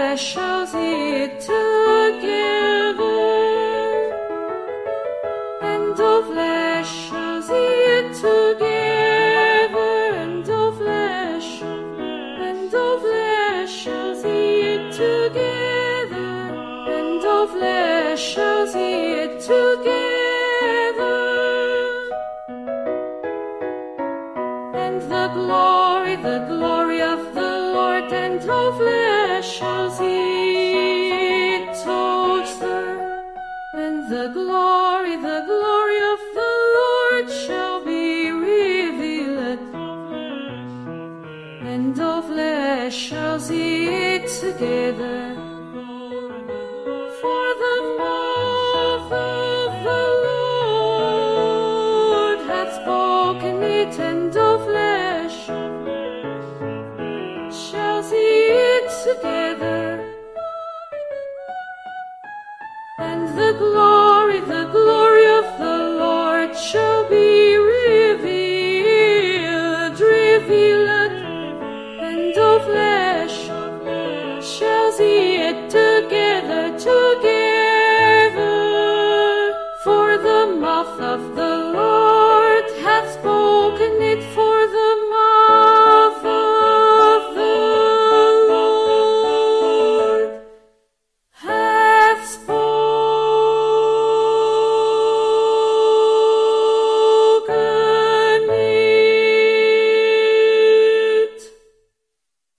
flesh shall see it together, and all flesh shall see it together, and all flesh shall see it together, and all flesh shall see it together. And the glory of the Lord, and all flesh shall see it together. And the glory of the Lord shall be revealed, and all flesh shall see it together. For the mouth of the Lord hath spoken it, and all flesh shall see it together. And the glory of the Lord shall be revealed, and all flesh shall see it together. For the mouth of the